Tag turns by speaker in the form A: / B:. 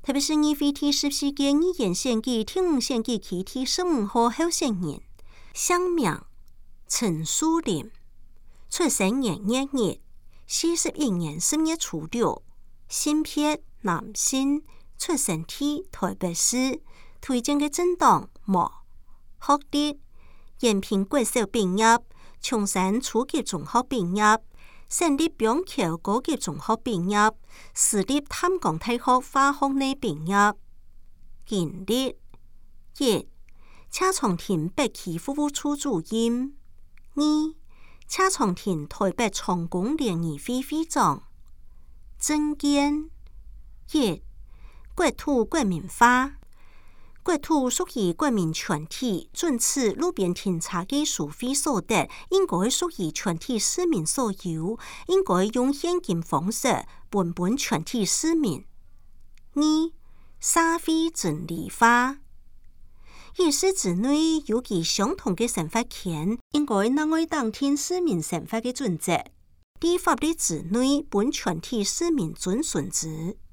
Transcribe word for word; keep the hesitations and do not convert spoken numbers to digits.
A: 特別是議會第十四屆議員選舉第五選舉區第十五號候選人，姓名陳樹林，出生年月日四十一年十月初六，性別男性，出生地台北市，推薦嘅政黨無，學歷延平國小畢業，松山初級中學畢業，省立中橋高級中學畢業，私立淡江大學化學類畢業。經歷一、車廠町北區服務處主任；二、車廠町台北廠工聯誼會會長。政見一、國土國民化。國土屬於國民全體，准此路邊停車嘅收費所得，應該屬於全體市民所有，應該用現金方式分本全體市民。二、社會整理化。議事之內有其相同嘅生活權，應該讓我當聽市民生活嘅準則，在法律之內本全體市民遵循之。